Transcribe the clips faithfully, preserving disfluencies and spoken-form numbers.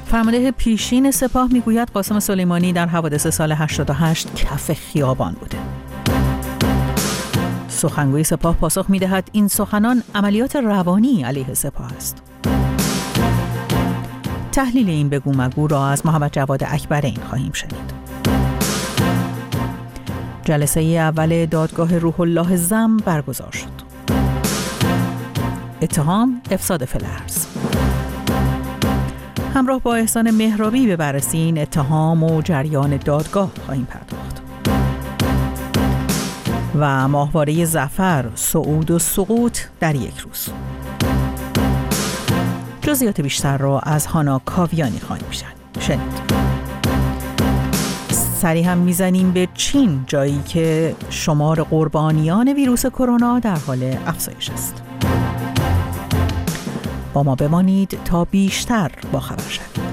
فرمانده پیشین سپاه میگوید قاسم سلیمانی در حوادث سال هشتاد و هشت کف خیابان بوده. سخنگوی سپاه پاسخ میدهد این سخنان عملیات روانی علیه سپاه است. تحلیل این بگو مگو را از محمد جواد اکبرین خواهیم شنید. جلسه اول دادگاه روح الله زم برگزار شد. اتهام افساد فلرز. همراه با احسان مهرابی به بررسی این اتهام و جریان دادگاه خواهیم پرداخت. و ماهواره ظفر، صعود و سقوط در یک روز. جزئیات بیشتر را از هانا کاویانی خواهیم شنید. سری هم میزنیم به چین، جایی که شمار قربانیان ویروس کرونا در حال افزایش است. با ما بمانید تا بیشتر باخبر شوید.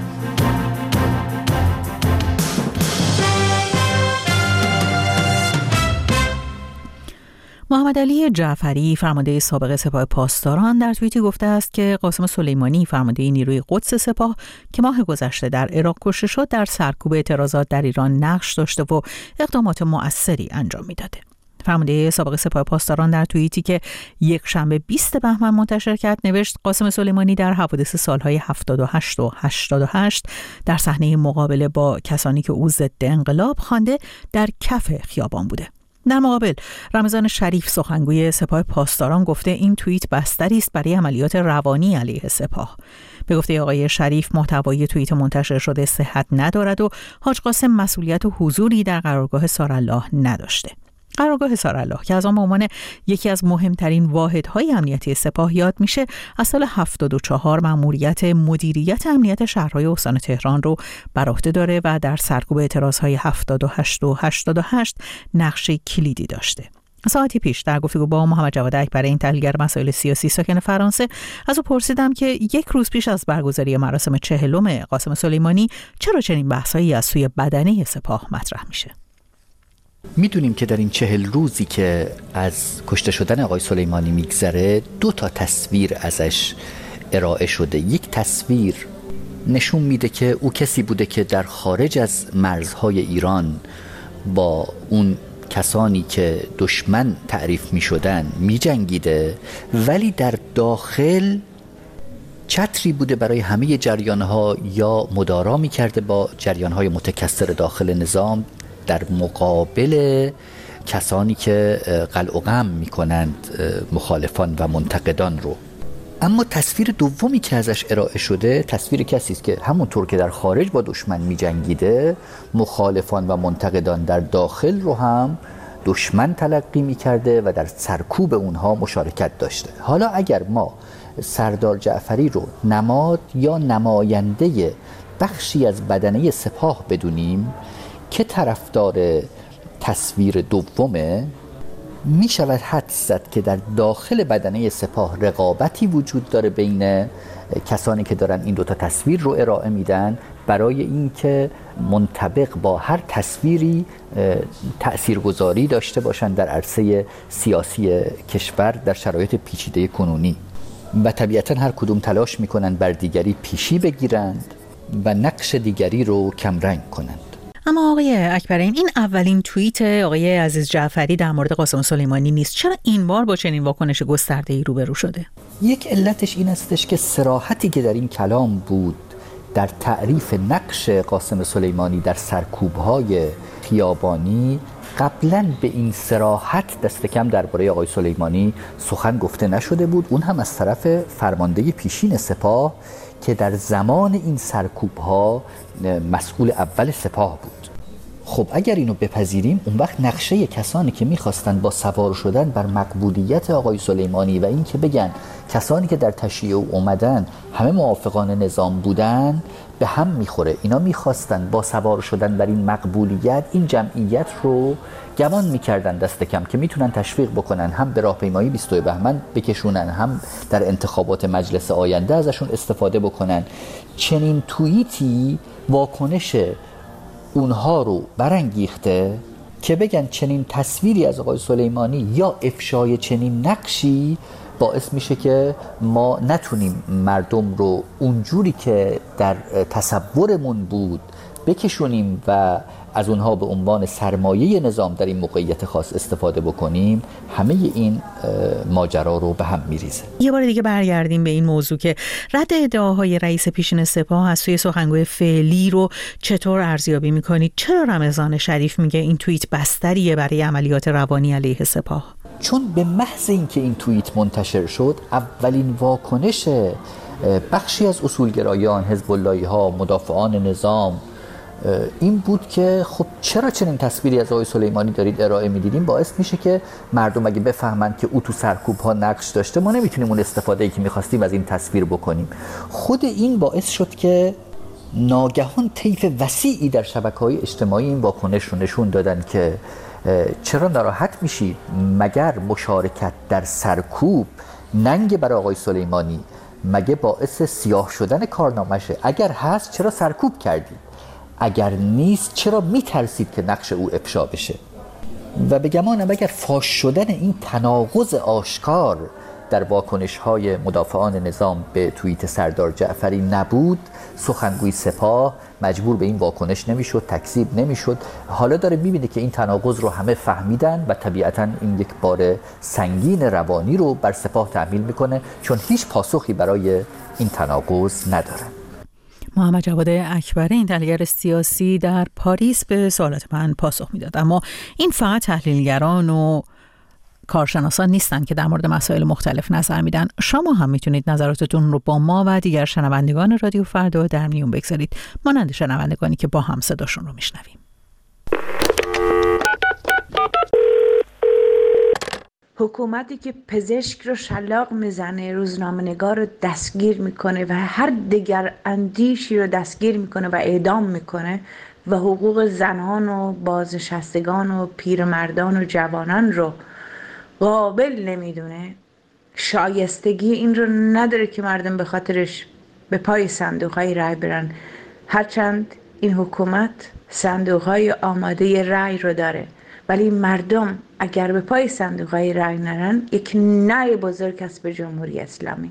محمد علی جعفری، فرمانده سابق سپاه پاسداران، در توییتی گفته است که قاسم سلیمانی، فرمانده نیروی قدس سپاه که ماه گذشته در عراق کشته شد، در سرکوب اعتراضات در ایران نقش داشته و اقدامات مؤثری انجام میداده. فرمانده سابق سپاه پاسداران در توییتی که یک شنبه بیست بهمن منتشر کرد نوشت قاسم سلیمانی در حوادث سالهای هفتاد و هشت و هشتاد و هشت در صحنه مقابله با کسانی که او ضد انقلاب خوانده در کف خیابان بوده. در مقابل رمضان شریف، سخنگوی سپاه پاسداران، گفته این توییت بستری است برای عملیات روانی علیه سپاه. به گفته آقای شریف، محتوای توییت منتشر شده صحت ندارد و حاج قاسم مسئولیت و حضوری در قرارگاه سارالله نداشته. قرارگاه سارالله که از آن به عنوان یکی از مهمترین واحدهای امنیتی سپاه یاد میشه، از سال هفتاد و چهار مأموریت مدیریت امنیت شهرهای استان تهران رو بر عهده داره و در سرکوب اعتراضهای هفتاد و هشت و هشتاد و هشت نقش کلیدی داشته. ساعتی پیش در گفتگو با محمد جواد اکبرین، تحلیلگر مسائل سیاسی ساکن فرانسه، از او پرسیدم که یک روز پیش از برگزاری مراسم چهلم قاسم سلیمانی چرا چنین بحثایی از سوی بدنه سپاه مطرح میشه. میدونیم که در این چهل روزی که از کشته شدن آقای سلیمانی میگذره، دو تا تصویر ازش ارائه شده. یک تصویر نشون میده که او کسی بوده که در خارج از مرزهای ایران با اون کسانی که دشمن تعریف میشدن میجنگیده، ولی در داخل چتری بوده برای همه جریانها یا مدارا میکرده با جریانهای متکثر داخل نظام در مقابل کسانی که قلع و قم میکنند مخالفان و منتقدان رو. اما تصویر دومی که ازش ارائه شده تصویر کسی است که همونطور که در خارج با دشمن میجنگیده، مخالفان و منتقدان در داخل رو هم دشمن تلقی میکرده و در سرکوب اونها مشارکت داشته. حالا اگر ما سردار جعفری رو نماد یا نماینده بخشی از بدنه سپاه بدونیم که طرفدار تصویر دومه، می شود حدس زد که در داخل بدنه سپاه رقابتی وجود داره بین کسانی که دارن این دوتا تصویر رو ارائه میدن برای اینکه منطبق با هر تصویری تأثیرگذاری داشته باشن در عرصه سیاسی کشور در شرایط پیچیده کنونی، و طبیعتا هر کدوم تلاش میکنن بر دیگری پیشی بگیرند و نقش دیگری رو کمرنگ کنند. اما آقای اکبرین، این اولین توییت آقای عزیز جعفری در مورد قاسم سلیمانی نیست. چرا این بار با چنین واکنش گسترده‌ای روبرو شده؟ یک علتش این استش که صراحتی که در این کلام بود در تعریف نقش قاسم سلیمانی در سرکوب‌های خیابانی، قبلا به این صراحت دست کم درباره آقای سلیمانی سخن گفته نشده بود، اون هم از طرف فرمانده پیشین سپاه که در زمان این سرکوب‌ها مسئول اول سپاه بود. خب اگر اینو بپذیریم، اون وقت نقشه کسانی که میخواستن با سوار شدن بر مقبولیت آقای سلیمانی و این که بگن کسانی که در تشییع او اومدن همه موافقان نظام بودن به هم میخوره. اینا میخواستن با سوار شدن بر این مقبولیت این جمعیت رو گمان میکردن دست کم که میتونن تشویق بکنن، هم به راهپیمایی بیست و دو بهمن بکشونن، هم در انتخابات مجلس آینده ازشون استفاده بکنن. چنین توییتی واکنش اونها رو برانگیخته که بگن چنین تصویری از آقای سلیمانی یا افشای چنین نقشی باعث میشه که ما نتونیم مردم رو اونجوری که در تصورمون بود بکشونیم و از اونها به عنوان سرمایه نظام در این موقعیت خاص استفاده بکنیم. همه این ماجرا رو به هم میریزه. یه بار دیگه برگردیم به این موضوع که رد ادعاهای رئیس پیشین سپاه از سوی سخنگوی فعلی رو چطور ارزیابی میکنید؟ چرا رمضان شریف میگه این توییت بستریه برای عملیات روانی علیه سپاه؟ چون به محض اینکه این توییت منتشر شد، اولین واکنش بخشی از اصولگرایان، حزب اللهی ها، مدافعان نظام این بود که خب چرا چنین تصویری از آقای سلیمانی دارید ارائه میدیدیم؟ باعث میشه که مردم اگه بفهمند که او تو سرکوب ها نقش داشته، ما نمیتونیم اون استفاده ای که میخواستیم از این تصویر بکنیم. خود این باعث شد که ناگهان طیف وسیعی در شبکه‌های اجتماعی این واکنش رو نشون دادن که چرا ناراحت میشید؟ مگر مشارکت در سرکوب ننگ برای آقای سلیمانی؟ مگه باعث سیاه شدن کارنامشه؟ اگر هست چرا سرکوب کردید؟ اگر نیست چرا میترسید که نقش او افشا بشه؟ و به گمانم اگر فاش شدن این تناقض آشکار در واکنش‌های مدافعان نظام به توییت سردار جعفری نبود، سخنگوی سپاه مجبور به این واکنش نمیشد، تکذیب نمیشد. حالا داره میبینه که این تناقض رو همه فهمیدن و طبیعتاً این یک بار سنگین روانی رو بر سپاه تحمیل میکنه، چون هیچ پاسخی برای این تناقض نداره. محمد جواد اکبری، این تحلیلگر سیاسی در پاریس، به سوالات من پاسخ میداد. اما این فقط تحلیلگران و کارشناسان نیستن که در مورد مسائل مختلف نظر میدن. شما هم میتونید نظراتتون رو با ما و دیگر شنوندگان رادیو فردا در میون بگذارید، مانند شنوندگانی که با هم صداشون رو میشنویم. حکومتی که پزشک رو شلاق میزنه، روزنامه‌نگار رو دستگیر میکنه و هر دیگر اندیشی رو دستگیر میکنه و اعدام میکنه و حقوق زنان و بازنشستگان و پیرمردان و جوانان رو قابل نمیدونه، شایستگی این رو نداره که مردم به خاطرش به پای صندوق‌های رای برن. هرچند این حکومت صندوق‌های آماده رای رو داره، ولی مردم اگر به پای صندوق‌های رای نرن، یک نای بزرگ است به جمهوری اسلامی.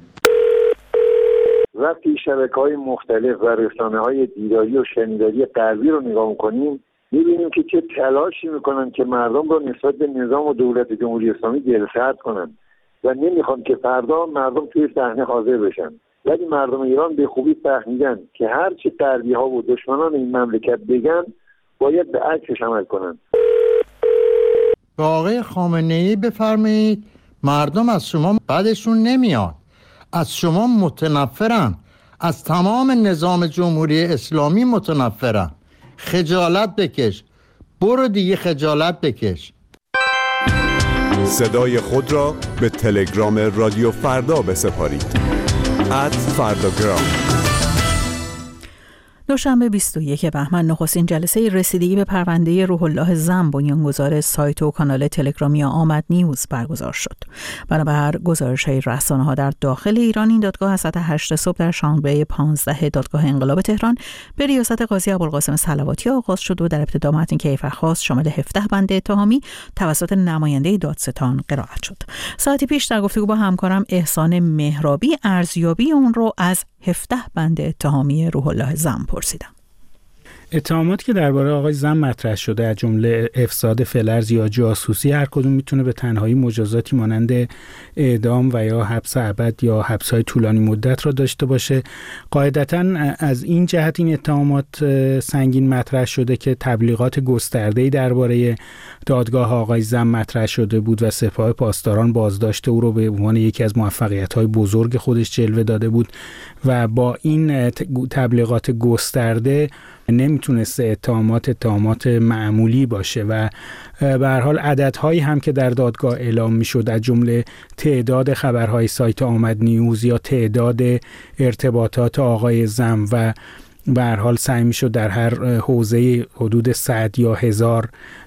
وقتی شبکه‌های مختلف و رسانه‌های دیداری و شنیداری غربی رو نگاه می‌کنیم، می‌بینیم که چه تلاشی می‌کنن که مردم رو نسبت به نظام و دولت جمهوری اسلامی دلسرد کنن و نمی‌خوان که فردا مردم توی صحنه حاضر بشن. ولی مردم ایران به خوبی فهمیدن که هر چی غربی‌ها و دشمنان این مملکت بگن، باید به عکسش عمل کنن. به آقای خامنه‌ای بفرمایید مردم از شما بعدشون نمیاد، از شما متنفرن، از تمام نظام جمهوری اسلامی متنفرن. خجالت بکش، برو دیگه خجالت بکش. صدای خود را به تلگرام رادیو فردا بسپارید. ات فرداگرام. دوشنبه بیست و یک بهمن نخستین جلسه رسیدگی به پرونده روح الله زم، بنیانگذار سایت و کانال تلگرامی آمد نیوز برگزار شد. بنابر گزارش‌های رسانه‌ها در داخل ایران، این دادگاه از ساعت هشت صبح در شانزده پانزده دادگاه انقلاب تهران به ریاست قاضی ابوالقاسم صلواتی آغاز شد و در ابتدا متن کیفرخواست شامل هفده بند اتهامی توسط نماینده دادستان قرائت شد. ساعتی پیش در گفتگو با همکارم احسان مهرابی ارزیابی اون رو از هفده بند اتهامی روح الله زم پرسیدم. اتهاماتی که درباره آقای زم مطرح شده از جمله افساد فلرز یا جاسوسی، هر کدوم میتونه به تنهایی مجازاتی مانند اعدام و یا حبس ابد یا حبس‌های طولانی مدت را داشته باشه. قاعدتاً از این جهت این اتهامات سنگین مطرح شده که تبلیغات گسترده‌ای درباره دادگاه آقای زم مطرح شده بود و سپاه پاسداران بازداشت او رو به عنوان یکی از موفقیت‌های بزرگ خودش جلوه داده بود و با این تبلیغات گسترده نمیتونسته اتهامات اتهامات معمولی باشه و به هر حال عددهایی هم که در دادگاه اعلام میشد از جمله تعداد خبرهای سایت آمد نیوز یا تعداد ارتباطات آقای زم و به هر حال سعی میشد در هر حوزه حدود صد یا هزار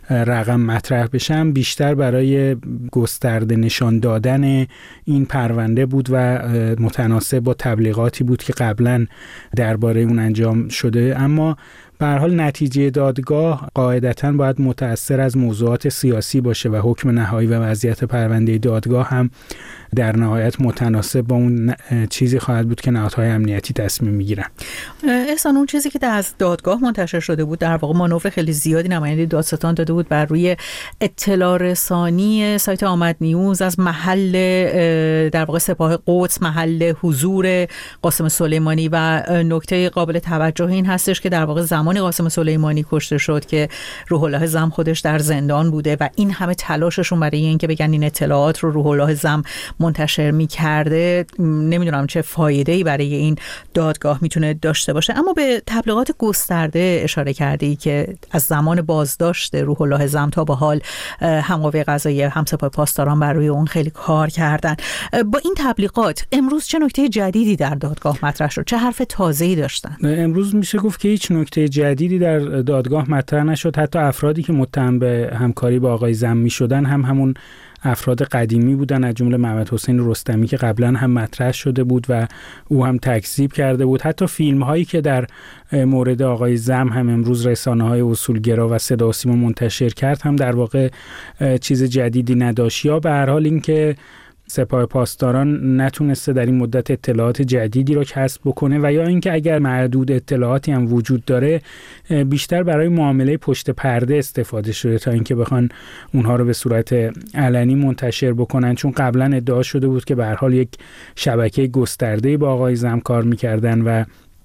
رقم مطرح بشم بیشتر برای گسترده نشان دادن این پرونده بود و متناسب با تبلیغاتی بود که قبلا درباره اون انجام شده. اما به هر حال نتیجه دادگاه قاعدتاً باید متأثر از موضوعات سیاسی باشه و حکم نهایی و وضعیت پرونده دادگاه هم در نهایت متناسب با اون چیزی خواهد بود که نهادهای امنیتی تصمیم میگیرن. احسان، اون چیزی که از دادگاه منتشر شده بود در واقع مانور خیلی زیادی نماینده دادستان داده بود بر روی اطلاع رسانی سایت آمد نیوز از محل در واقع سپاه قدس، محل حضور قاسم سلیمانی و نکته قابل توجه این هستش که در واقع زمان قاسم سلیمانی کشته شد که روح الله زم خودش در زندان بوده و این همه تلاششون برای اینکه بگن این اطلاعات رو روح الله زم منتشر می‌کرده، نمیدونم چه فایده‌ای برای این دادگاه میتونه داشته باشه. اما به تبلیغات گسترده اشاره کردی که از زمان بازداشت روح الله زم تا به حال هم قوه قضاییه هم سپاه پاسداران بر روی اون خیلی کار کردن. با این تبلیغات امروز چه نکته جدیدی در دادگاه مطرح شد؟ چه حرف تازه‌ای داشتن؟ امروز میشه گفت که هیچ نکته جدیدی در دادگاه مطرح نشد. حتی افرادی که متهم به همکاری با آقای زم میشدن هم همون افراد قدیمی بودن، از جمله محمد حسین رستمی که قبلا هم مطرح شده بود و او هم تکذیب کرده بود. حتی فیلم هایی که در مورد آقای زم هم امروز رسانه های اصولگرا و صدا و سیما منتشر کرد هم در واقع چیز جدیدی نداشت. یا به هر حال این که سپاه پاسداران نتونسته در این مدت اطلاعات جدیدی رو کسب بکنه و یا اینکه اگر معدود اطلاعاتی هم وجود داره بیشتر برای معامله پشت پرده استفاده شده تا اینکه بخوان اونها رو به صورت علنی منتشر بکنن، چون قبلا ادعا شده بود که به هر حال یک شبکه گسترده‌ای با آقای زم کار می‌کردن و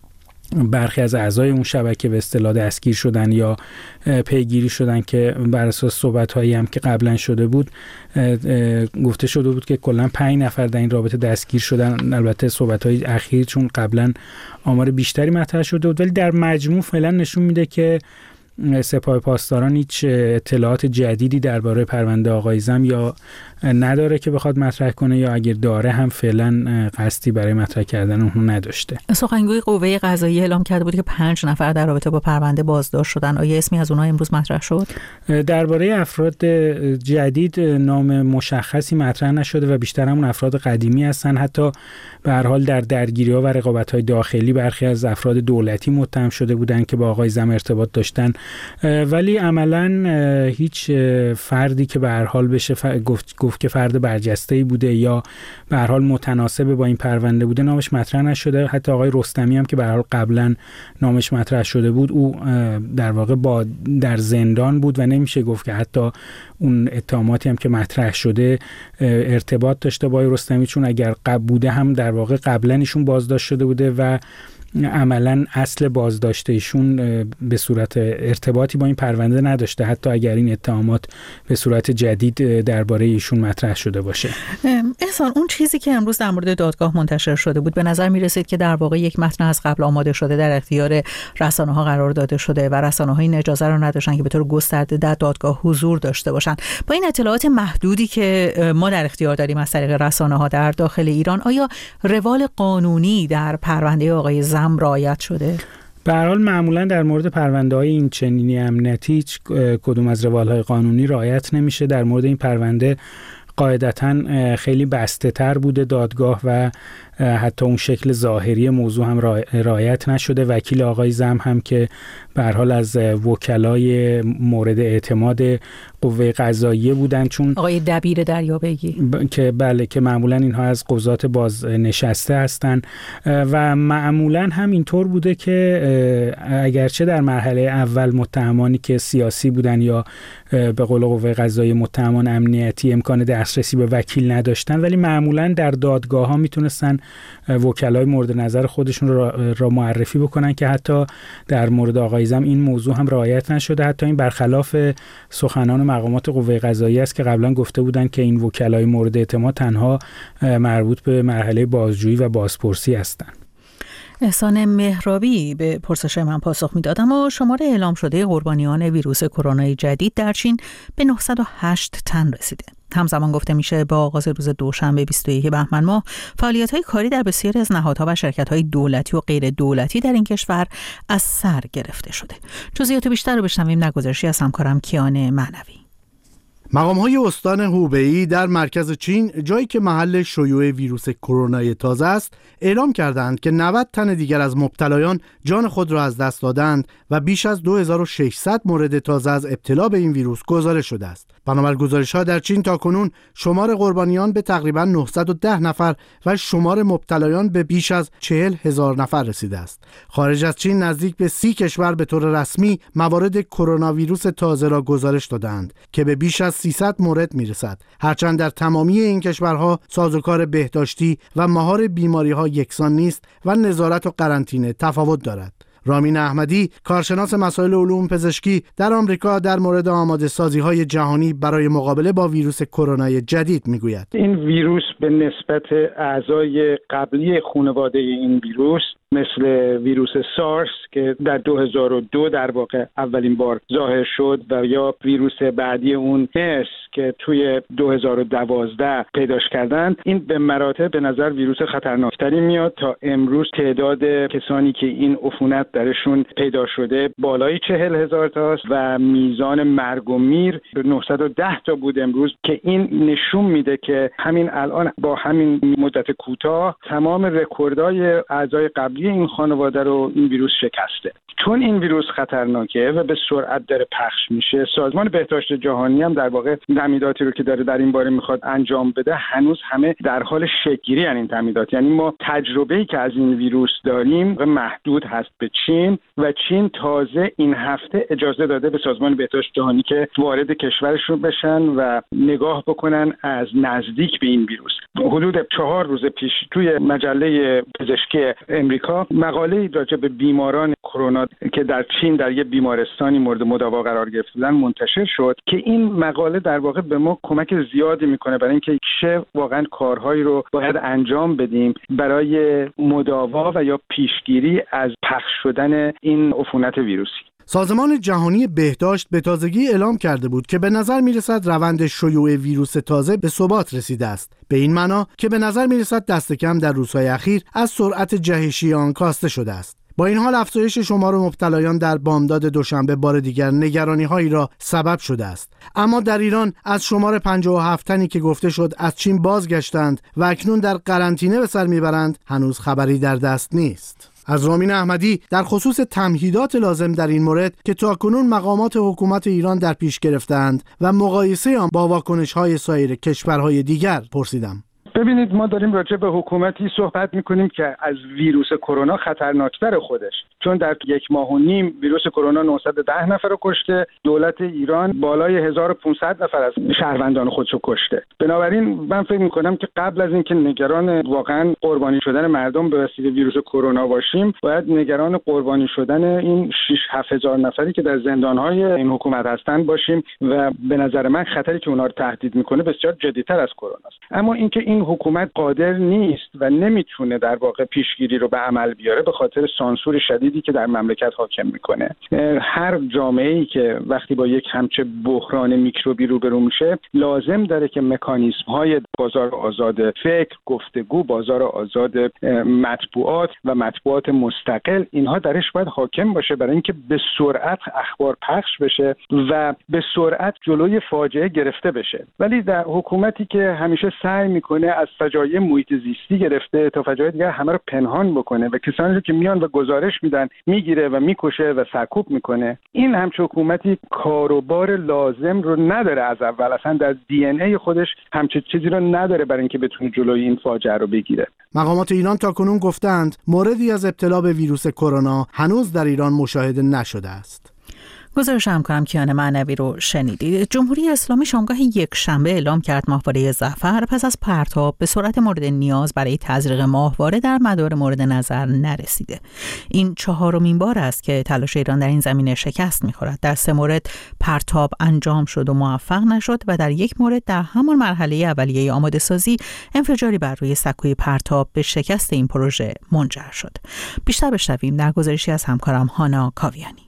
برخی از اعضای اون شبکه به اصطلاح دستگیر شدن یا پیگیری شدن که بر اساس صحبت‌هایی هم که قبلا شده بود گفته شده بود که کلا پنج نفر در این رابطه دستگیر شدن. البته صحبت‌های اخیر چون قبلا آمار بیشتری مطرح شده بود، ولی در مجموع فعلا نشون میده که سپاه پاسداران هیچ اطلاعات جدیدی درباره پرونده آقای زم یا نداره که بخواد مطرح کنه یا اگر داره هم فعلا قصدی برای مطرح کردن اون نداشته. سخنگوی قوه قضاییه اعلام کرده بود که پنج نفر در رابطه با پرونده بازداشت شدن. آیا اسمی از اونها امروز مطرح شد؟ درباره افراد جدید نام مشخصی مطرح نشده و بیشتر همون افراد قدیمی هستن. حتی به هر حال در درگیری‌ها و رقابت‌های داخلی برخی از افراد دولتی متهم شده بودند که با آقای زم ارتباط داشتن، ولی عملاً هیچ فردی که به هر حال بشه گفت گفت که فرد برجسته‌ای بوده یا به هر حال متناسب با این پرونده بوده نامش مطرح نشده. حتی آقای رستمی هم که به هر حال قبلا نامش مطرح شده بود او در واقع با در زندان بود و نمیشه گفت که حتی اون اتهاماتی هم که مطرح شده ارتباط داشته با آقای رستمی، چون اگر قبل بوده هم در واقع قبلا ایشون بازداشت شده بوده و عملاً اصل بازداشت ایشون به صورت ارتباطی با این پرونده نداشته، حتی اگر این اتهامات به صورت جدید درباره ایشون مطرح شده باشه. احسان، اون چیزی که امروز در مورد دادگاه منتشر شده بود به نظر می‌رسید که در واقع یک متن از قبل آماده شده در اختیار رسانه‌ها قرار داده شده و رسانه‌ها این اجازه رو نداشتن که به طور گسترده در دادگاه حضور داشته باشن. با این اطلاعات محدودی که ما در اختیار داریم از طریق رسانه‌ها در داخل ایران، آیا روال قانونی در پرونده آقای زم رعایت شده؟ به هر حال معمولا در مورد پرونده‌های این چنینی امنیتی هیچ کدوم از روال‌های قانونی رعایت نمیشه. در مورد این پرونده قاعدتاً خیلی بسته تر بوده دادگاه و حتی اون شکل ظاهری موضوع هم رعایت نشده. وکیل آقای زم هم که به هر حال از وکلای مورد اعتماد قوه قضاییه بودن، چون آقای دبیر دریابگی ب... که بله که معمولا اینها از قضات بازنشسته هستن و معمولا هم اینطور بوده که اگرچه در مرحله اول متهمانی که سیاسی بودن یا به قول قوه قضاییه متهمان امنیتی امکان دسترسی به وکیل نداشتن، ولی معمولا در دادگاه ها میتونستن وکلای مورد نظر خودشون را, را معرفی بکنن که حتی در مورد آقای زم این موضوع هم رعایت نشده. حتی این برخلاف سخنان مقامات قوه قضاییه است که قبلا گفته بودن که این وکلای مورد اعتماد تنها مربوط به مرحله بازجویی و بازپرسی هستند. احسان مهرابی به پرسش من پاسخ میداد. اما شمار اعلام شده قربانیان ویروس کرونا جدید در چین به نهصد و هشت تن رسیده. همزمان گفته میشه با آغاز روز دوشنبه بیست و یکم بهمن ماه فعالیت‌های کاری در بسیاری از نهادها و شرکت‌های دولتی و غیر دولتی در این کشور از سر گرفته شده. جزئیات بیشتر رو بشنویم در گزارشی از همکارم کیان معنوی. مقام‌های استان هوبئی در مرکز چین، جایی که محل شیوع ویروس کرونا تازه است، اعلام کردند که نود تن دیگر از مبتلایان جان خود را از دست دادند و بیش از دو هزار و ششصد مورد تازه از ابتلا به این ویروس گزارش شده است. بنابر گزارش‌ها در چین تاکنون شمار قربانیان به تقریباً نهصد و ده نفر و شمار مبتلایان به بیش از چهل هزار نفر رسیده است. خارج از چین نزدیک به سی کشور به طور رسمی موارد کرونا ویروس تازه را گزارش دادند که به بیش از سیصد مورد میرسد. هرچند در تمامی این کشورها سازوکار بهداشتی و مهار بیماری‌ها یکسان نیست و نظارت و قرنطینه تفاوت دارد. رامین احمدی، کارشناس مسائل علوم پزشکی در آمریکا، در مورد آماده سازی‌های جهانی برای مقابله با ویروس کرونا جدید میگوید. این ویروس به نسبت اعضای قبلی خانواده این ویروس مثل ویروس سارس که در دو هزار و دو در واقع اولین بار ظاهر شد و یا ویروس بعدی اون مس که توی دو هزار و دوازده پیداش کردند، این به مراتب به نظر ویروس خطرناکتری میاد. تا امروز تعداد کسانی که این عفونت درشون پیدا شده بالای چهل هزار تاست و میزان مرگ و میر نهصد و ده تا بود امروز، که این نشون میده که همین الان با همین مدت کوتاه تمام رکوردهای اعضای قبلی این خانواده رو این ویروس شکسته. چون این ویروس خطرناکه و به سرعت داره پخش میشه، سازمان بهداشت جهانی هم در واقع تمهیداتی رو که داره در این باره میخواد انجام بده هنوز همه در حال شکل‌گیری ان این تمهیدات. یعنی ما تجربه‌ای که از این ویروس داریم و محدود هست به چین و چین تازه این هفته اجازه داده به سازمان بهداشت جهانی که وارد کشورشون بشن و نگاه بکنن از نزدیک به این ویروس. حدود چهار روز پیش توی مجله پزشکی امریکا مقاله‌ای راجع به بیماران کرونا که در چین در یک بیمارستانی مورد مداوا قرار گرفتن منتشر شد که این مقاله در واقع به ما کمک زیادی میکنه برای اینکه چه واقعا کارهایی رو باید انجام بدیم برای مداوا و یا پیشگیری از پخش شدن این عفونت ویروسی. سازمان جهانی بهداشت به تازگی اعلام کرده بود که به نظر میرسد روند شیوع ویروس تازه به ثبات رسیده است. به این معنا که به نظر میرسد دست کم در روزهای اخیر از سرعت جهشی آن کاسته شده است. با این حال افزایش شمار مبتلایان در بامداد دوشنبه بار دیگر نگرانی‌هایی را سبب شده است. اما در ایران از شمار پنجاه و هفت تنی که گفته شد از چین بازگشتند و اکنون در قرنطینه به سر میبرند هنوز خبری در دست نیست. از رامین احمدی در خصوص تمهیدات لازم در این مورد که تاکنون مقامات حکومت ایران در پیش گرفتند و مقایسه آن با واکنش‌های سایر کشورهای دیگر پرسیدم. ببینید، ما داریم راجع به حکومتی صحبت میکنیم که از ویروس کرونا خطرناکتر خودش، چون در یک ماه و نیم ویروس کرونا نهصد و ده نفر رو کشته، دولت ایران بالای هزار و پانصد نفر از شهروندان خودش رو کشته. بنابراین من فکر میکنم که قبل از اینکه نگران واقعا قربانی شدن مردم به وسیله ویروس کرونا باشیم، باید نگران قربانی شدن این شش هفت هزار نفری که در زندانهای این حکومت هستن باشیم و به نظر من خطری که اونها رو تهدید میکنه بسیار جدی‌تر از کرونا است. اما اینکه این حکومت قادر نیست و نمیتونه در واقع پیشگیری رو به عمل بیاره به خاطر سانسور شدیدی که در مملکت حاکم میکنه. هر جامعه‌ای که وقتی با یک همچه بحران میکروبی روبرو میشه لازم داره که مکانیزم‌های بازار آزاد فکر، گفتگو، بازار آزاد مطبوعات و مطبوعات مستقل، اینها درش باید حاکم باشه برای اینکه به سرعت اخبار پخش بشه و به سرعت جلوی فاجعه گرفته بشه. ولی در حکومتی که همیشه سعی میکنه از فجایع محیط زیستی گرفته تا فجایع دیگر همه رو پنهان بکنه و کسانی رو که میان و گزارش میدن میگیره و میکشه و سرکوب میکنه، این همچون حکومتی کاروبار لازم رو نداره. از اول اصلا در دی ان ای خودش همچون چیزی رو نداره برای اینکه بتونه جلوی این فاجعه رو بگیره. مقامات ایران تاکنون گفتند موردی از ابتلا به ویروس کرونا هنوز در ایران مشاهده نشده است. گزارش همکارم کیان معنوی رو شنیدید. جمهوری اسلامی شامگاه یک شنبه اعلام کرد ماهواره ظفر پس از پرتاب به سرعت مورد نیاز برای تزریق ماهواره در مدار مورد نظر نرسیده. این چهارمین بار است که تلاش ایران در این زمینه شکست می‌خورد. در سه مورد پرتاب انجام شد و موفق نشد و در یک مورد در همان مرحله اولیه آماده سازی انفجاری بر روی سکوی پرتاب به شکست این پروژه منجر شد. بیشتر بشنویم در گزارشی از همکارم هانا کاویانی.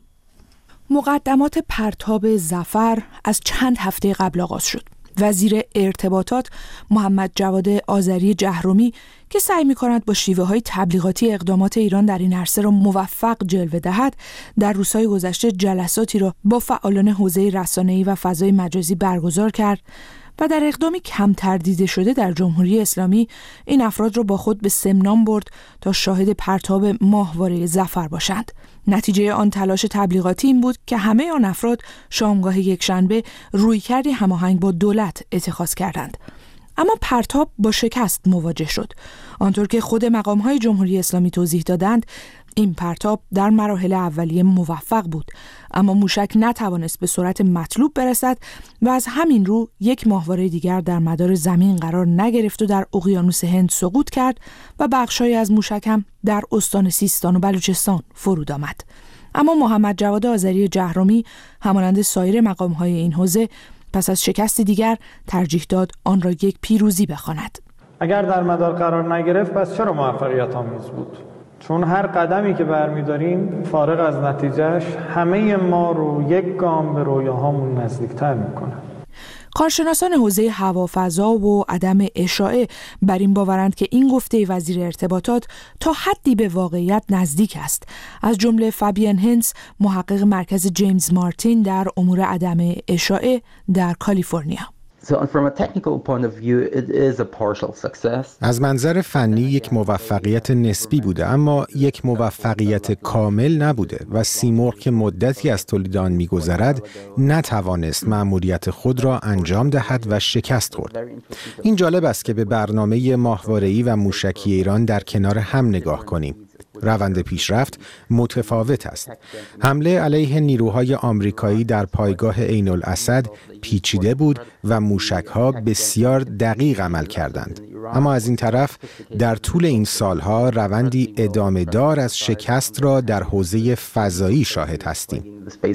مقدمات پرتاب ظفر از چند هفته قبل آغاز شد. وزیر ارتباطات محمد جواد آذری جهرومی که سعی می‌کند با شیوه‌های تبلیغاتی اقدامات ایران در این عرصه را موفق جلوه دهد، در روزهای گذشته جلساتی را با فعالان حوزه رسانه‌ای و فضای مجازی برگزار کرد و در اقدامی کمتر دیده شده در جمهوری اسلامی این افراد را با خود به سمنان برد تا شاهد پرتاب ماهواره ظفر باشند. نتیجه آن تلاش تبلیغاتی این بود که همه آن افراد شامگاه یکشنبه رویکردی هماهنگ با دولت اتخاذ کردند. اما پرتاب با شکست مواجه شد. آنطور که خود مقام‌های جمهوری اسلامی توضیح دادند، این پرتاب در مراحل اولیه موفق بود، اما موشک نتوانست به سرعت مطلوب برسد و از همین رو یک ماهواره دیگر در مدار زمین قرار نگرفت و در اقیانوس هند سقوط کرد و بخش‌هایی از موشک هم در استان سیستان و بلوچستان فرود آمد. اما محمد جواد آذری جهرومی همانند سایر مقام‌های این حوزه پس از شکست دیگر ترجیح داد آن را یک پیروزی بخواند. اگر در مدار قرار نگرفت پس چرا موفقیت آمیز بود؟ چون هر قدمی که برمی‌داریم فارغ از نتیجهش همه ما رو یک گام به رویاهامون نزدیکتر میکنه. کارشناسان حوزه هوافضا و عدم اشاعه بر این باورند که این گفته وزیر ارتباطات تا حدی به واقعیت نزدیک است. از جمله فابین هنس، محقق مرکز جیمز مارتین در امور عدم اشاعه در کالیفرنیا. از منظر فنی یک موفقیت نسبی بوده، اما یک موفقیت کامل نبوده و سیمرغ که مدتی از تولید آن می‌گذرد نتوانست مأموریت خود را انجام دهد و شکست خورد. این جالب است که به برنامه ماهواره‌ای و موشکی ایران در کنار هم نگاه کنیم. روند پیشرفت متفاوت است. حمله علیه نیروهای آمریکایی در پایگاه عین الاسد پیچیده بود و موشک‌ها بسیار دقیق عمل کردند. اما از این طرف در طول این سالها روندی ادامه دار از شکست را در حوزه فضایی شاهد هستیم.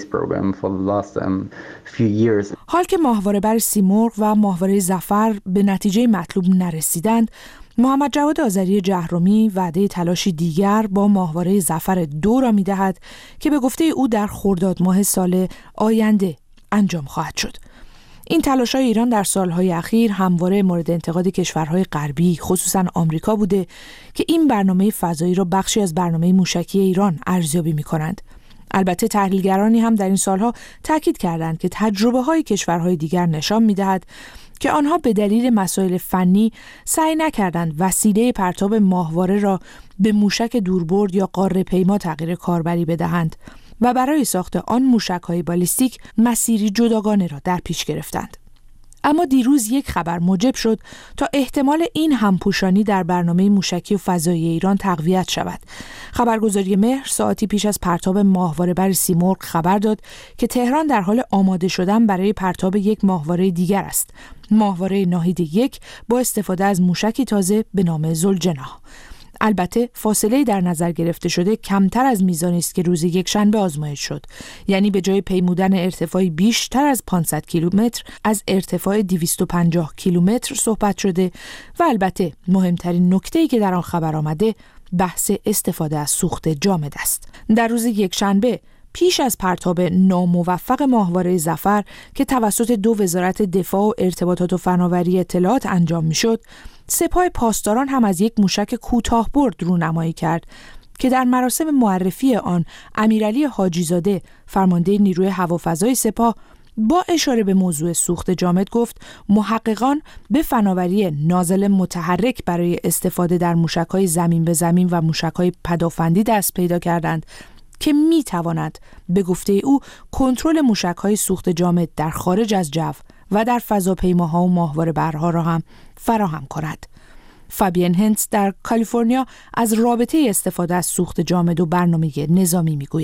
حال که ماهواره بر سیمرغ و ماهواره ظفر به نتیجه مطلوب نرسیدند، محمد جواد آذری جهرومی وعده تلاشی دیگر با ماهواره ظفر دو را می‌دهد که به گفته او در خرداد ماه سال آینده انجام خواهد شد. این تلاش‌های ایران در سالهای اخیر همواره مورد انتقاد کشورهای غربی، خصوصاً آمریکا بوده که این برنامه فضایی را بخشی از برنامه موشکی ایران ارزیابی می‌کنند. البته تحلیلگرانی هم در این سالها تاکید کردند که تجربه‌های کشورهای دیگر نشان می‌دهد که آنها به دلیل مسائل فنی سعی نکردند وسیله پرتاب ماهواره را به موشک دوربرد یا قاره پیما تغییر کاربری بدهند و برای ساخت آن موشک‌های بالیستیک مسیری جداگانه را در پیش گرفتند. اما دیروز یک خبر موجب شد تا احتمال این همپوشانی در برنامه موشکی و فضایی ایران تقویت شود. خبرگزاری مهر ساعتی پیش از پرتاب ماهواره بر سیمرغ خبر داد که تهران در حال آماده شدن برای پرتاب یک ماهواره دیگر است. ماهواره ناهید یک با استفاده از موشکی تازه به نام ذوالجناح. البته فاصله در نظر گرفته شده کمتر از میزانی است که روز یکشنبه آزمایش شد، یعنی به جای پیمودن ارتفاعی بیشتر از پانصد کیلومتر از ارتفاع دویست و پنجاه کیلومتر صحبت شده و البته مهمترین نکته‌ای که در آن خبر آمده بحث استفاده از سوخت جامد است. در روز یکشنبه پیش از پرتاب ناموفق ماهواره ظفر که توسط دو وزارت دفاع و ارتباطات و فناوری اطلاعات انجام می‌شد، سپاه پاسداران هم از یک موشک کوتاه‌برد رونمایی کرد که در مراسم معرفی آن امیرعلی حاجی‌زاده فرمانده نیروی هوافضای سپاه با اشاره به موضوع سوخت جامد گفت محققان به فناوری نازل متحرک برای استفاده در موشک‌های زمین به زمین و موشک‌های پدافندی دست پیدا کردند که می تواند به گفته او کنترل موشک‌های سوخت جامد در خارج از جو و در فضاپیماها و ماهواره برها را هم فراهم کند. فابین هنس در کالیفرنیا از رابطه استفاده از سوخت جامد و برنامه نظامی می گوید.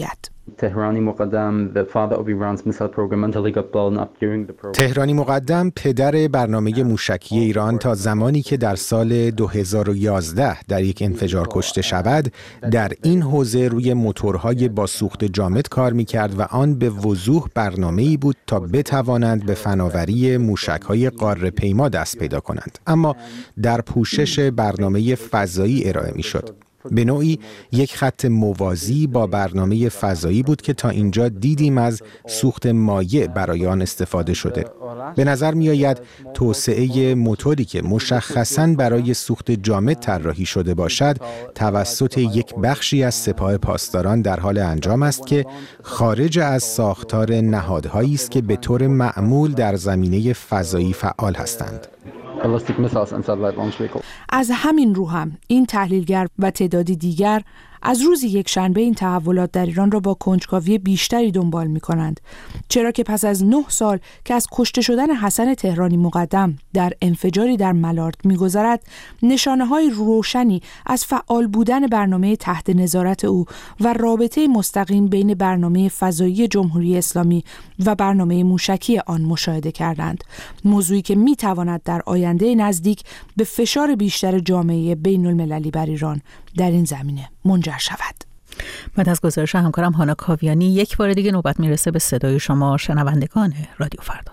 تهرانی مقدم the father of Iran's missile program mentally got blown up during the program. تهرانی مقدم پدر برنامه موشکی ایران تا زمانی که در سال دو هزار و یازده در یک انفجار کشته شود در این حوزه روی موتورهای با سوخت جامد کار می‌کرد و آن به وضوح برنامه‌ای بود تا بتوانند به فناوری موشک‌های قاره پیما دست پیدا کنند، اما در پوشش برنامه فضایی ارائه می‌شد. به نوعی یک خط موازی با برنامه فضایی بود که تا اینجا دیدیم از سوخت مایع برای آن استفاده شده. به نظر می آید توسعه موتوری که مشخصاً برای سوخت جامد طراحی شده باشد توسط یک بخشی از سپاه پاسداران در حال انجام است که خارج از ساختار نهادهایی است که به طور معمول در زمینه فضایی فعال هستند. از همین رو هم این تحلیلگر و تعدادی دیگر از روز یک شنبه این تحولات در ایران را با کنجکاوی بیشتری دنبال می کنند، چرا که پس از نه سال که از کشته شدن حسن تهرانی مقدم در انفجاری در ملارد می گذرد، نشانه های روشنی از فعال بودن برنامه تحت نظارت او و رابطه مستقیم بین برنامه فضایی جمهوری اسلامی و برنامه موشکی آن مشاهده کردند، موضوعی که می تواند در آینده نزدیک به فشار بیشتر جامعه بین المللی بر ایران در این زمینه منجر شود. بعد از گزارش همکارم هانا کاویانی یک بار دیگه نوبت میرسه به صدای شما شنوندگان رادیو فردا.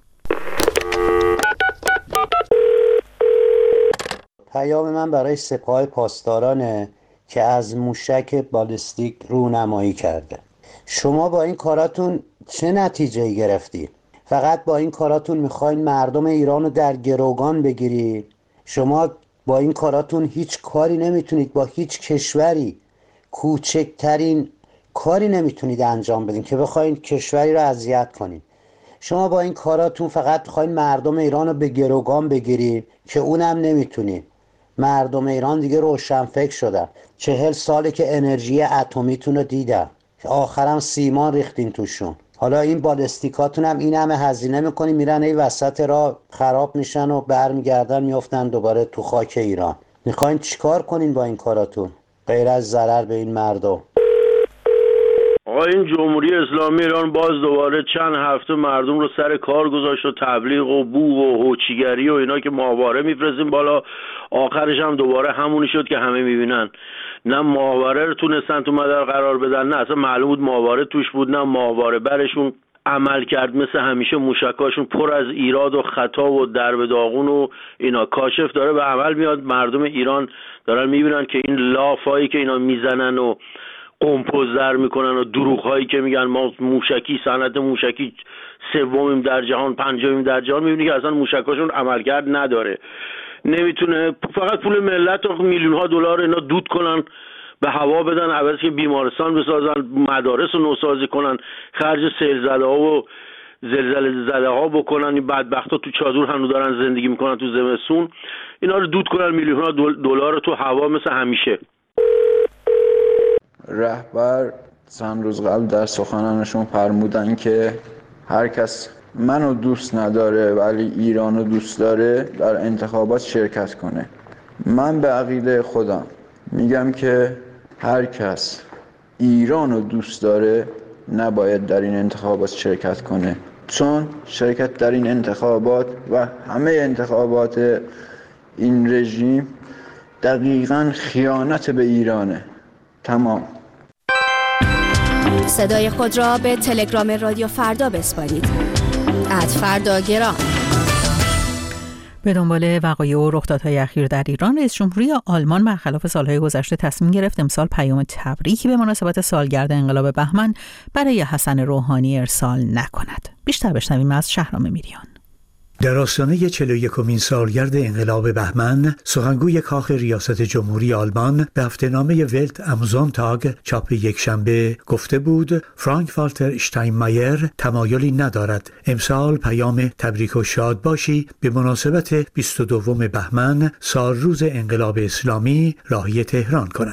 پیام من برای سپاه پاسدارانه که از موشک بالستیک رونمایی کرده. شما با این کاراتون چه نتیجه‌ای گرفتید؟ فقط با این کاراتون میخواین مردم ایران رو در گروگان بگیرید. شما با این کاراتون هیچ کاری نمیتونید با هیچ کشوری کوچکترین کاری نمیتونید انجام بدین که بخواین کشوری رو اذیت کنین. شما با این کاراتون فقط میخواین مردم ایران رو به گروگان بگیرید که اونم نمیتونید. مردم ایران دیگه روشنفکر شدن. چهل ساله که انرژی اتمیتون رو دیدن، آخرم سیمان ریختین توشون. حالا این بالستیکاتون هم این همه هزینه میکنین، میرن ای وسط راه خراب میشن و برمیگردن میافتن دوباره تو خاک ایران. میخواین چیکار کنین با این کاراتون غیر از ضرر به این مردم؟ آقا این جمهوری اسلامی ایران باز دوباره چند هفته مردم رو سر کار گذاشت و تبلیغ و بوق و هوچیگری و اینا که ماهواره میفرستیم بالا، آخرش هم دوباره همونی شد که همه میبینن. نه ماهواره رو تونستن تو مدار قرار بدن، نه اصلا معلوم بود ماهواره توش بود، نه ماهواره برشون عمل کرد. مثل همیشه موشکاشون پر از ایراد و خطا و درب داغون و اینا. کاشف داره به عمل میاد، مردم ایران دارن میبینن که این لافایی که اینا میزنن و قمپوز در میکنن و دروغ هایی که میگن ما موشکی صنعت موشکی سومیم در جهان پنجمیم در جهان، میبینی که اصلا موشکاشون عملکرد نداره. نمیتونه، فقط پول ملت و میلیون ها دلار اینا دود کنن به هوا بدن، عوض که بیمارستان بسازن، مدارس رو نوسازی کنن، خرج سیل زده ها و زلزله زده ها بکنن. این بدبختا تو چادر هنوز دارن زندگی میکنن تو زمستون، اینا رو دود کنن، میلیون ها دلار رو تو هوا مثل همیشه. رهبر چند روز قبل در سخنانشون فرمودن که هر کس منو دوست نداره ولی ایرانو دوست داره در انتخابات شرکت کنه. من به عقیده خودم میگم که هر کس ایرانو دوست داره نباید در این انتخابات شرکت کنه، چون شرکت در این انتخابات و همه انتخابات این رژیم دقیقاً خیانت به ایرانه. تمام. صدای خود را به تلگرام رادیو فردا بسپارید. ات فردا گرام. به دنبال وقایع و رخدادهای اخیر در ایران، رئیس جمهوری آلمان برخلاف سالهای گذشته تصمیم گرفت امسال پیام تبریکی به مناسبت سالگرد انقلاب بهمن برای حسن روحانی ارسال نکند. بیشتر بشنویم از شهرام میریان. در آستانه چهل و یکمین سالگرد انقلاب بهمن، سخنگوی کاخ ریاست جمهوری آلمان به هفته‌نامه ولت ام زونتاگ چاپ یکشنبه گفته بود فرانک والتر اشتاینمایر تمایلی ندارد امسال پیام تبریک و شاد باشی به مناسبت بیست و دوم بهمن، سالروز انقلاب اسلامی، راهی تهران کند.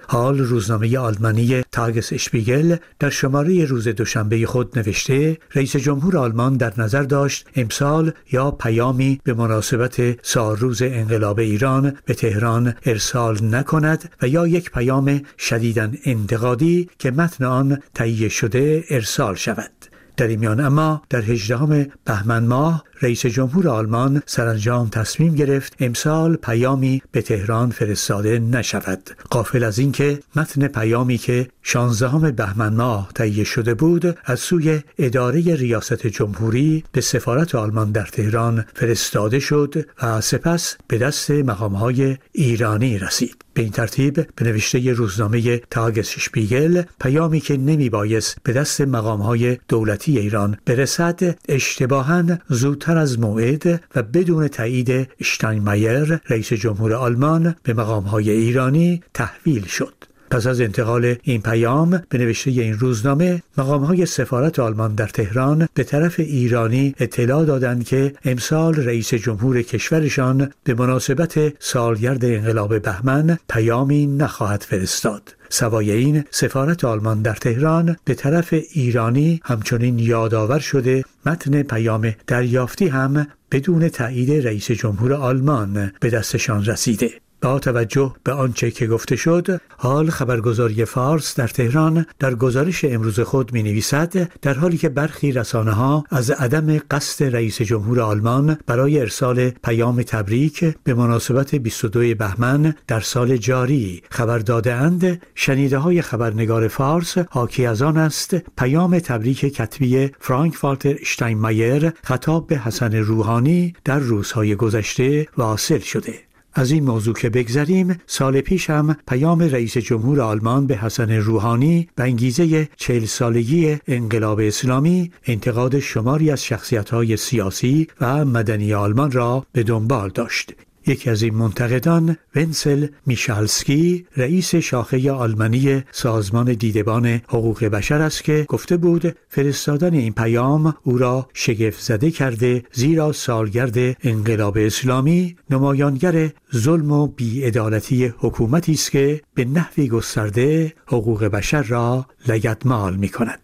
حال روزنامه آلمانی تاگس اشپیگل در شماره روز دوشنبه خود نوشته رئیس جمهور آلمان در نظر داشت امسال یا پیامی به مناسبت سالروز انقلاب ایران به تهران ارسال نکند و یا یک پیام شدیداً انتقادی که متن آن تهیه شده ارسال شود. در این میان اما در هجدهم بهمن ماه رئیس جمهور آلمان سرانجام تصمیم گرفت امسال پیامی به تهران فرستاده نشود، غافل از اینکه متن پیامی که شانزدهم بهمن ماه تهیه شده بود از سوی اداره ریاست جمهوری به سفارت آلمان در تهران فرستاده شد و سپس به دست مقام‌های ایرانی رسید. به این ترتیب به نوشته روزنامه تاگس شپیگل پیامی که نمی بایست به دست مقام‌های دولتی ایران برسد اشتباهاً زودتر از موعد و بدون تایید اشتاینمایر رئیس جمهور آلمان به مقام‌های ایرانی تحویل شد. پس از انتقال این پیام به نوشته این روزنامه مقام‌های سفارت آلمان در تهران به طرف ایرانی اطلاع دادند که امسال رئیس جمهور کشورشان به مناسبت سالگرد انقلاب بهمن پیامی نخواهد فرستاد. سوای این سفارت آلمان در تهران به طرف ایرانی همچنین یادآور شده متن پیام دریافتی هم بدون تایید رئیس جمهور آلمان به دستشان رسیده. با توجه به آنچه که گفته شد، حال خبرگزاری فارس در تهران در گزارش امروز خود می نویسد در حالی که برخی رسانه ها از عدم قصد رئیس جمهور آلمان برای ارسال پیام تبریک به مناسبت بیست و دوم بهمن در سال جاری خبر داده اند، شنیده های خبرنگار فارس حاکی از آن است پیام تبریک کتبی فرانک والتر اشتاینمایر خطاب به حسن روحانی در روزهای گذشته واصل شده. از این موضوع که بگذریم، سال پیش هم پیام رئیس جمهور آلمان به حسن روحانی به انگیزه چهل سالگی انقلاب اسلامی انتقاد شماری از شخصیت‌های سیاسی و مدنی آلمان را به دنبال داشت. یکی از این منتقدان ونسل میشالسکی رئیس شاخه آلمانی سازمان دیدبان حقوق بشر است که گفته بود فرستادن این پیام او را شگفت زده کرده، زیرا سالگرد انقلاب اسلامی نمایانگر ظلم و بی‌عدالتی حکومتی است که به نحوی گسترده حقوق بشر را لگدمال می‌کند.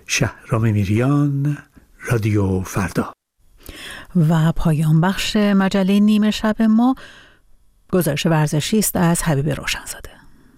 شهرام میریان، رادیو فردا. و پایان بخش مجله نیمه شب ما گزارش ورزشی است از حبیب روشنزاده.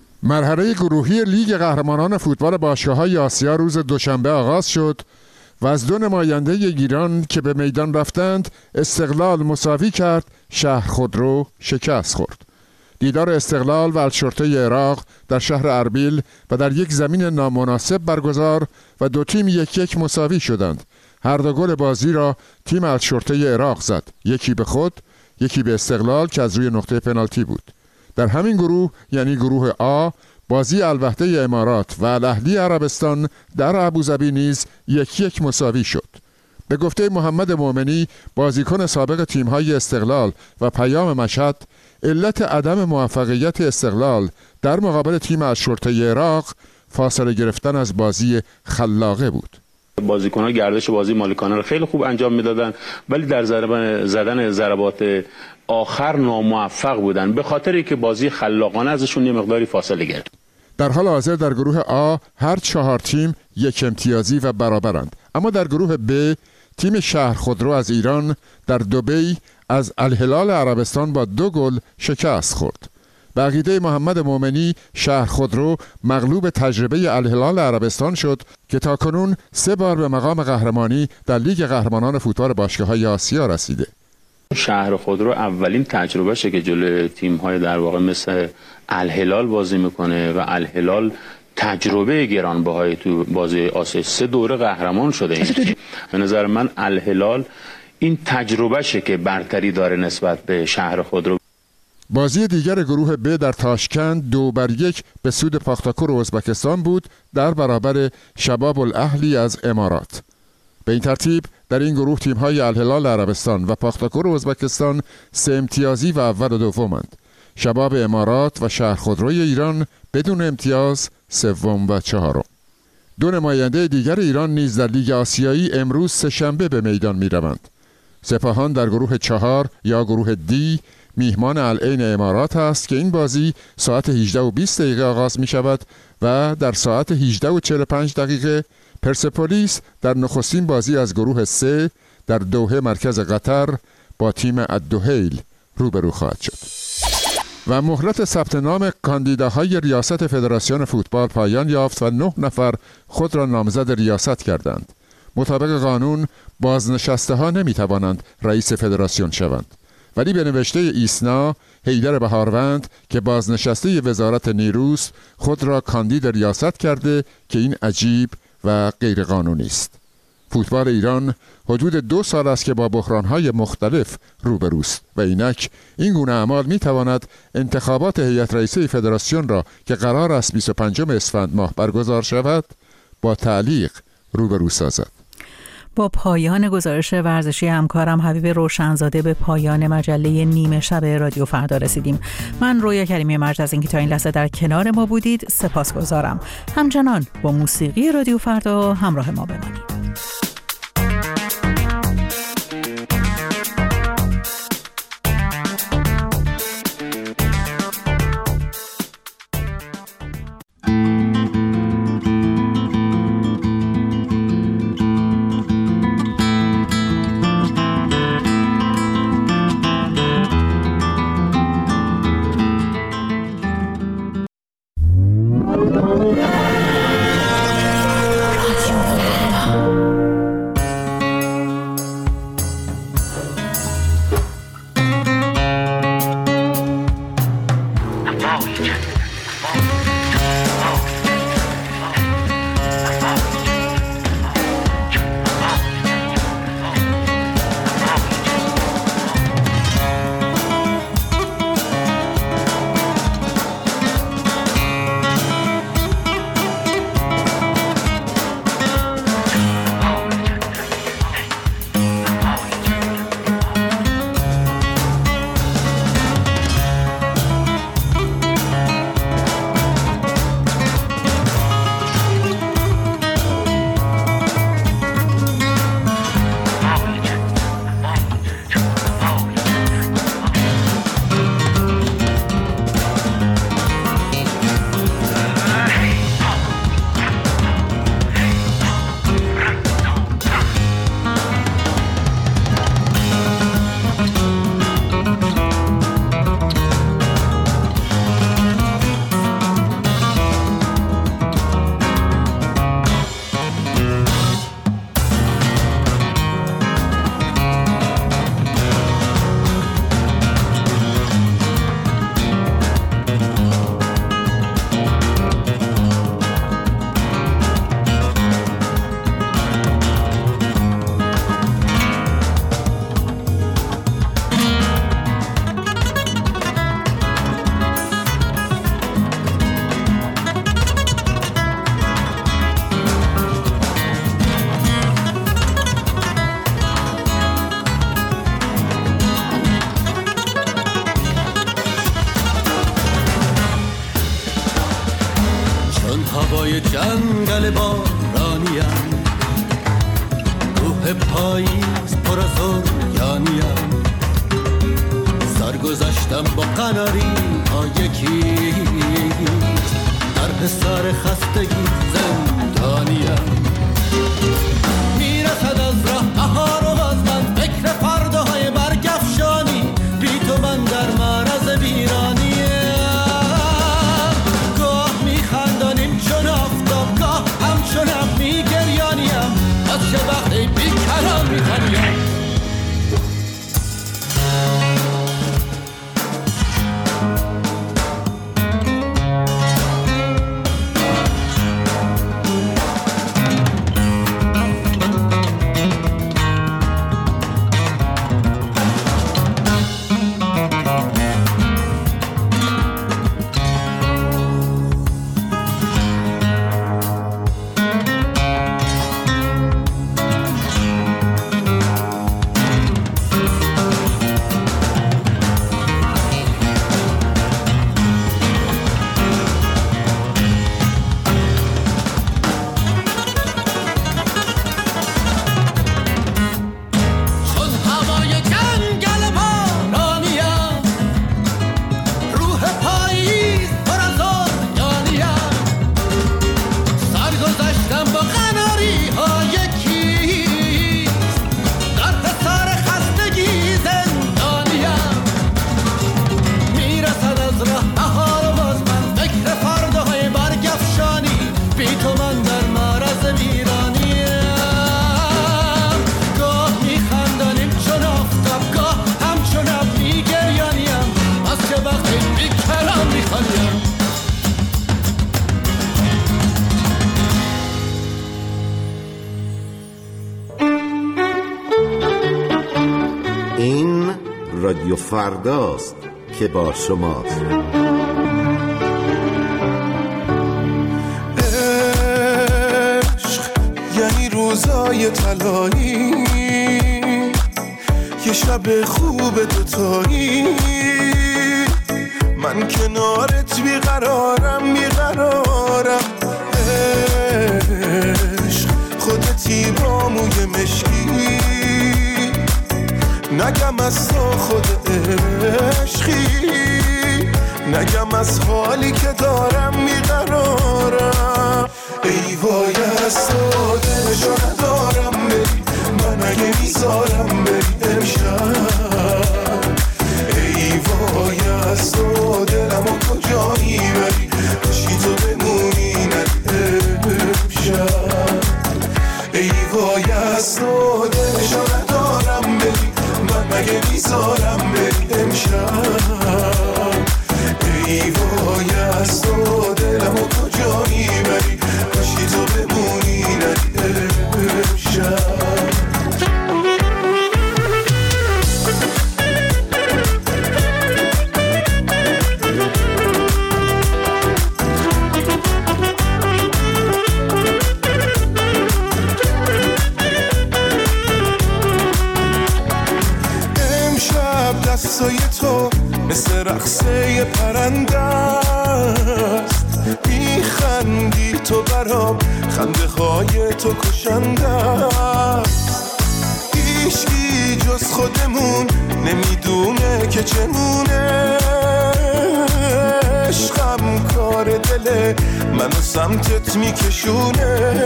مرحله گروهی لیگ قهرمانان فوتبال باشگاه‌های آسیا روز دوشنبه آغاز شد و از دو نماینده ایران که به میدان رفتند استقلال مساوی کرد، شهر خودرو شکست خورد. دیدار استقلال و الشرطه عراق در شهر اربیل و در یک زمین نامناسب برگزار و دو تیم یک یک مساوی شدند. هر دو گل بازی را تیم الشرطه عراق زد، یکی به خود، یکی به استقلال که از روی نقطه پنالتی بود. در همین گروه یعنی گروه آ، بازی الوحده امارات و الاهلی عربستان در ابوظبی نیز یک یک مساوی شد. به گفته محمد مومنی بازیکن سابق تیم‌های استقلال و پیام مشهد، علت عدم موفقیت استقلال در مقابل تیم الشرطه عراق فاصله گرفتن از بازی خلاقه بود. بازیکن‌ها گردش بازی مالکانه را خیلی خوب انجام میدادن، ولی در زدن ضربات آخر ناموفق بودن، به خاطری که بازی خلاقانه ازشون یه مقداری فاصله گرفت. در حال حاضر در گروه آ هر چهار تیم یک امتیازی و برابرند، اما در گروه ب تیم شهر خودرو از ایران در دبی از الهلال عربستان با دو گل شکست خورد. به عقیده محمد مومنی شهر خودرو مغلوب تجربه الهلال عربستان شد که تاکنون سه بار به مقام قهرمانی در لیگ قهرمانان فوتبال باشگاه‌های آسیا رسیده. شهر خودرو اولین تجربهشه که جلوی تیم‌های در واقع مثل الهلال بازی میکنه و الهلال تجربه گرانبهای تو بازی آسیا، سه دوره قهرمان شده. این به نظر من الهلال این تجربهشه که برتری داره نسبت به شهر خودرو. بازی دیگر گروه ب در تاشکند دو بر یک به سود پاختاکور ازبکستان بود در برابر شباب الاهلی از امارات. به این ترتیب در این گروه تیم‌های الهلال عربستان و پاختاکور ازبکستان سه امتیازی و اول و دومند. شباب امارات و شهر خودروی ایران بدون امتیاز سوم و چهارم. دو نماینده دیگر ایران نیز در لیگ آسیایی امروز سه‌شنبه به میدان می‌روند. سپاهان در گروه چهار یا گروه دی میهمان العین امارات است که این بازی ساعت هجده و بیست دقیقه آغاز می شود و در ساعت هجده و چهل و پنج دقیقه پرسپولیس در نخستین بازی از گروه سه در دوحه مرکز قطر با تیم الدحیل روبرو خواهد شد. و مهلت ثبت نام کاندیداهای ریاست فدراسیون فوتبال پایان یافت و نه نفر خود را نامزد ریاست کردند. مطابق قانون بازنشسته ها نمی توانند رئیس فدراسیون شوند، ولی به نوشته ایسنا حیدر بهاروند که بازنشسته وزارت نیروست خود را کاندید ریاست کرده که این عجیب و غیر قانونی است. فوتبال ایران حدود دو سال است که با بحران‌های مختلف روبروست و اینک این گونه اعمال می‌تواند انتخابات هیئت رئیسه فدراسیون را که قرار است بیست و پنجم اسفند ماه برگزار شود با تعلیق روبرو سازد. با پایان گزارش ورزشی همکارم حبیب روشنزاده به پایان مجله نیمه شب رادیو فردا رسیدیم. من رویا کریمی مرج از اینکه تا این لحظه در کنار ما بودید سپاسگزارم. همچنان با موسیقی رادیو فردا همراه ما بمانید. جنگل بارانیم، روح پاییز پر از اوریانیم، سر گذاشتم با قناری ها یکی، در حصار خستگی زندانیم، میرسد از راه بهار و از من فکر فرداهای برگفشانی، بی تو من در معرض ویرانیم، گاه میخندانیم چون آفتاب، گاه همچون ابر میگریانیم، از چه وقتی بیکران میخوانیم. رادیو فرداست که با شماست. عشق یعنی روزای طلایی، یه شب خوب دوتایی، من کنارت بیقرارم بیقرارم. عشق خودتی با موی مشکی، نگم از تو خود عشقی، نگم از حالی که دارم بیقرارم. ای وای از تو دلشو ندارم بری، من اگه میذارم بری امشب. ای وای از تو دلمو کجایی بری، کاشی تو بمونی نری امشب. ای وای از تو دلشو ندارم بری، من اگه میذارم بری امشب. ای وای از تو دلمو کجایی بری، کاشی تو بمونی نری امشب. دستای تو مثل رقصه پرنده است، میخندی تو برام، خنده های تو کشنده است. هیچکی جز خودمون نمیدونه که چمونه، عشقم کار دله منو سمتت میکشونه.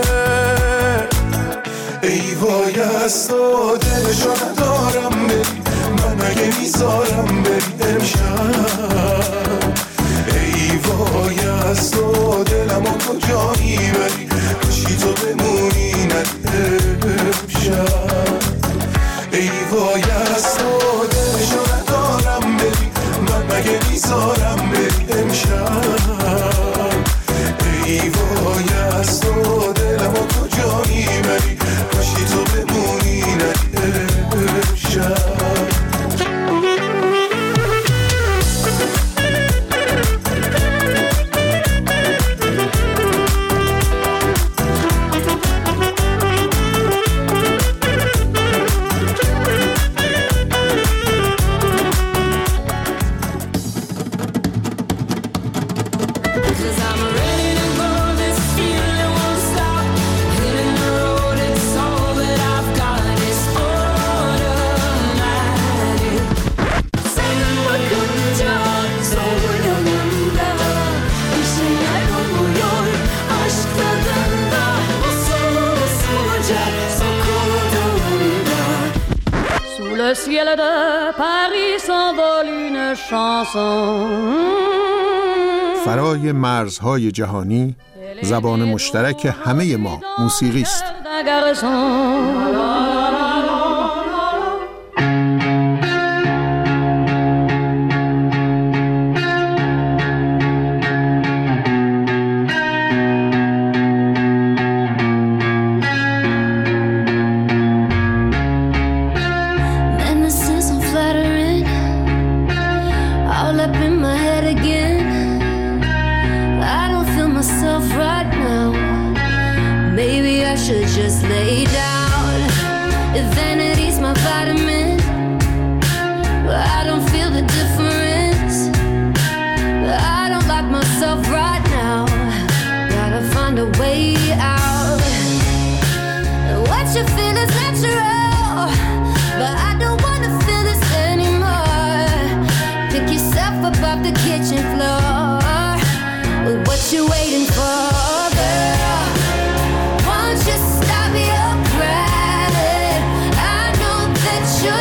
ای وای از تو دلشو ندارم بری، من اگه میذارم بری امشب. ای وای از تو دلمو کجایی بری، کاشی تو بمونی نری امشب. ای وای از تو دلشو ندارم بری، من اگه میذارم بری امشب. ای وای از تو دلمو کجایی بری، کاشی تو بمونی نری امشب. Le ciel de Paris s'envole une chanson. فرای مرزهای جهانی، زبان مشترک همه ما موسیقی است. Should just lay down. If vanity's my vitamin, but I don't feel the difference. I don't like myself right now. Gotta find a way out. What you feel is natural, but I don't wanna feel this anymore. Pick yourself up off the kitchen floor. What you waiting for, girl? Just stop your crying. I know that you're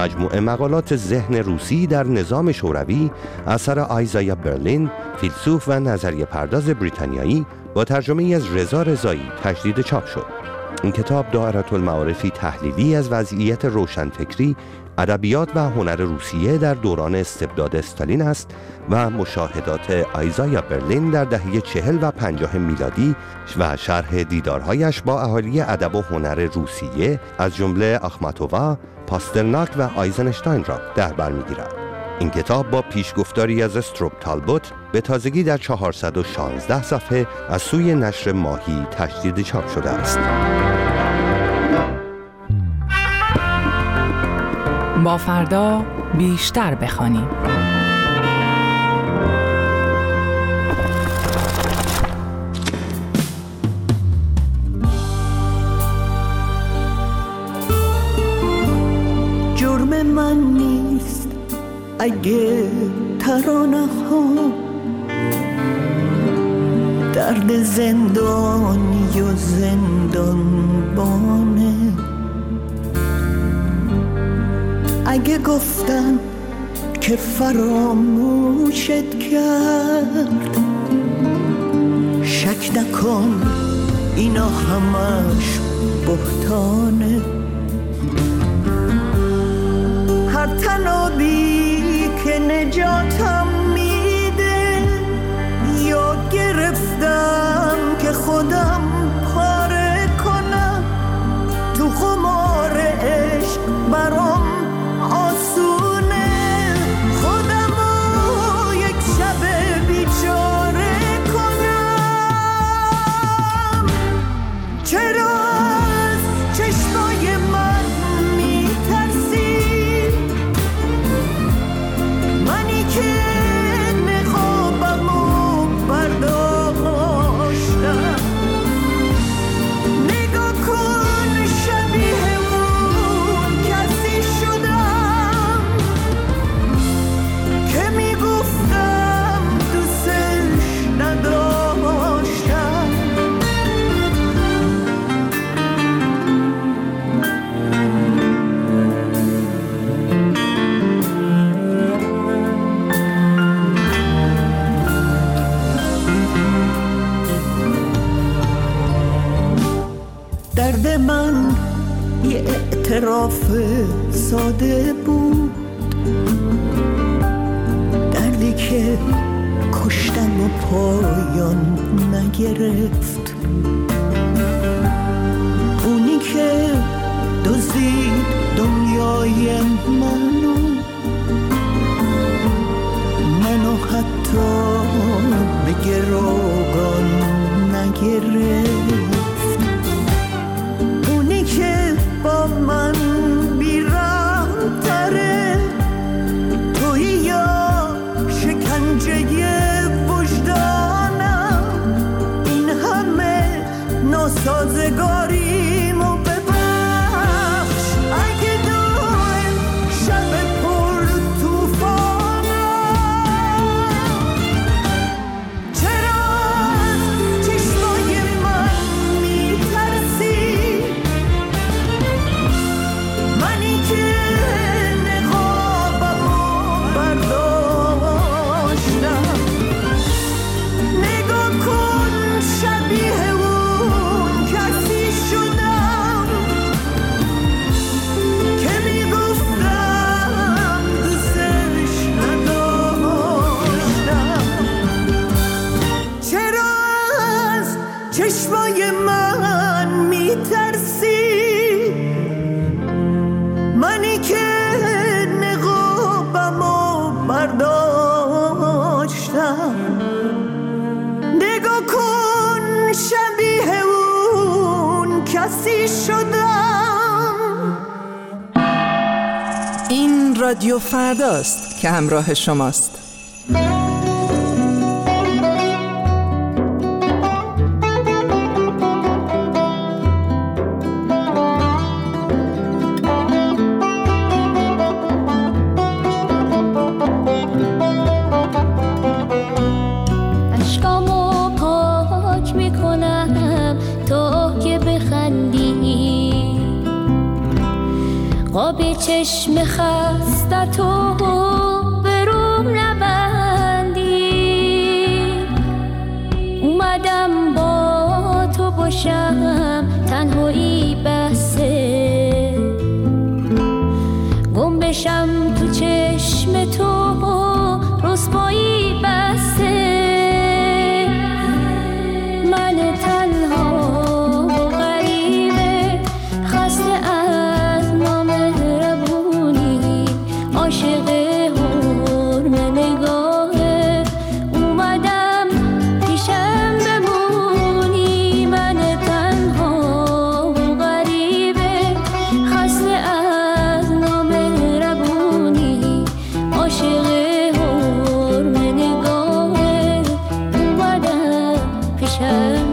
مجموعه مقالات ذهن روسی در نظام شوروی اثر آیزایا برلین، فیلسوف و نظریه پرداز بریتانیایی با ترجمه از رضا رضایی تجدید چاپ شد. این کتاب دائره المعارفی تحلیلی از وضعیت روشنفکری، ادبیات و هنر روسیه در دوران استبداد استالین است و مشاهدات آیزایا برلین در دهه چهل و پنجاه میلادی و شرح دیدارهایش با اهالی ادب و هنر روسیه از جمله آخماتووا، پاسترناک و آیزنشتاین را در بر می‌گیرد. این کتاب با پیشگفتاری از استروپ تالبوت به تازگی در چهارصد و شانزده صفحه از سوی نشر ماهی تجدید چاپ شده است. با فردا بیشتر بخوانیم. جرم من نیست اگه ترانه ها درد زندانی و زندانبانه، اگه گفتم که فراموشت کرد شک نکن اینا همش بهتانه. هر تنابی که نجاتم میده یا گرفتم که خودم پاره کنم، تو خمار عشق برام آسونه خودمو یک شب بیچاره کنم. چرا از چشمای من میترسی؟ منی که نقابمو برداشتم. نگاه کن شبیه اون کسی شدم که میگفتم دوستش نداشتم. درد من یه اعتراف ساده بود، دردی که کشتن و پایان نگرفت، اونی که دزدید دنیای منو منو حتی به گروگان نگرفت، اونی که با من بیرحم تره توی یا شکنجه وجدانم. این همه ناسازگاریمو ببخش اگه دایم شب پر توفانم. چرا از چشمای من میترسی؟ منی که نقابمو برداشتم. نگاه کن شبیه اون کسی شدم که میگفتم دوستش نداشتم. چرا از چشمای من میترسی؟ منی که نقابمو برداشتم. نگاه کن شبیه اون کسی شدم. این رادیو فرداست که همراه شماست. اشکامو پاک میکنم تا که بخندی، قاب چشم خسته تو به روم نبندی. اومدم با تو باشم تنهایی بسه، گم بشم تو چشم تو رسوایی بسه. من تنها و غریبه خسته از نامهربونی، عاشق حرم نگاهه اومدم پیشم بمونی. من تنها و غریبه خسته از نامهربونی، عاشق حرم نگاهه اومدم پیشم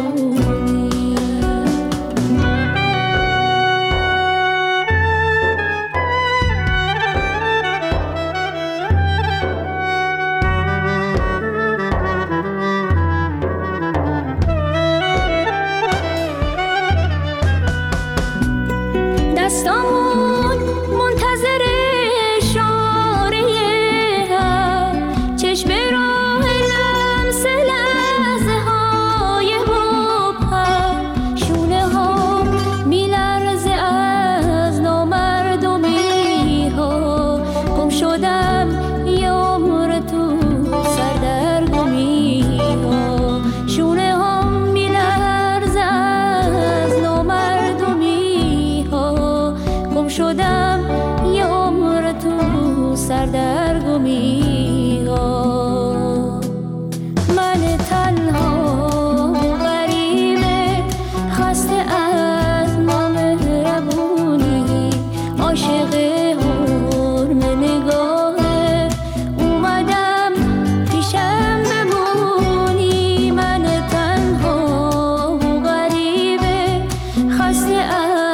دستامون منتظر اشاره هم، چشم راه لمس لحظه های مبهم. شونه ها میلرزه از نامردمی ها، گم شدم یه عمر تو سردرگمی ها. شونه ها میلرزه از نامردمی ها، گم شدم یه عمر تو سردرگمی ها. من تنها و غریبه خسته از نامهربونی، عاشق حرم نگاهه اومدم پیشم بمونی. من تنها و غریبه خسته از